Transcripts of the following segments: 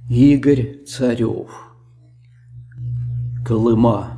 Игорь Царев. Колыма.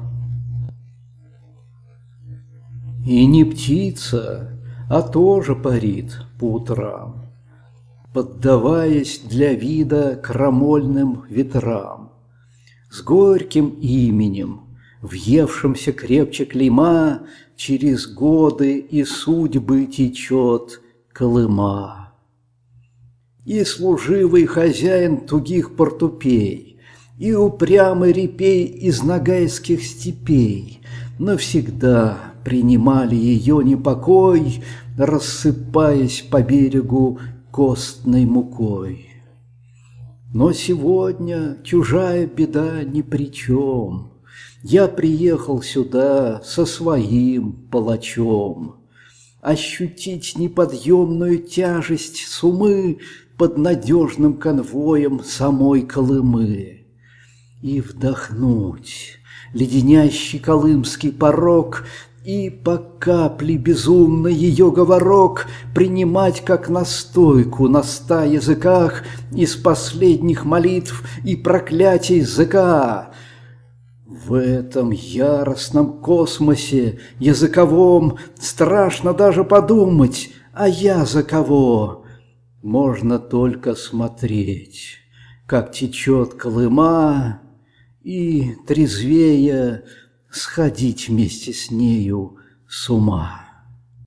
И не птица, а тоже парит по утрам, поддаваясь для вида крамольным ветрам. С горьким именем, въевшимся крепче клейма, через годы и судьбы течет Колыма. И служивый хозяин тугих портупей, и упрямый репей из ногайских степей навсегда принимали ее непокой, рассыпаясь по берегу костной мукой. Но сегодня чужая беда ни при чем. Я приехал сюда со своим палачом. Ощутить неподъемную тяжесть сумы под надежным конвоем самой Колымы и вдохнуть леденящий колымский порог и по капле безумно ее говорок принимать как настойку на 100 языках из последних молитв и проклятий ЗК. В этом яростном космосе языковом страшно даже подумать, а я за кого? Можно только смотреть, как течет Колыма, и, трезвея, сходить вместе с нею с ума.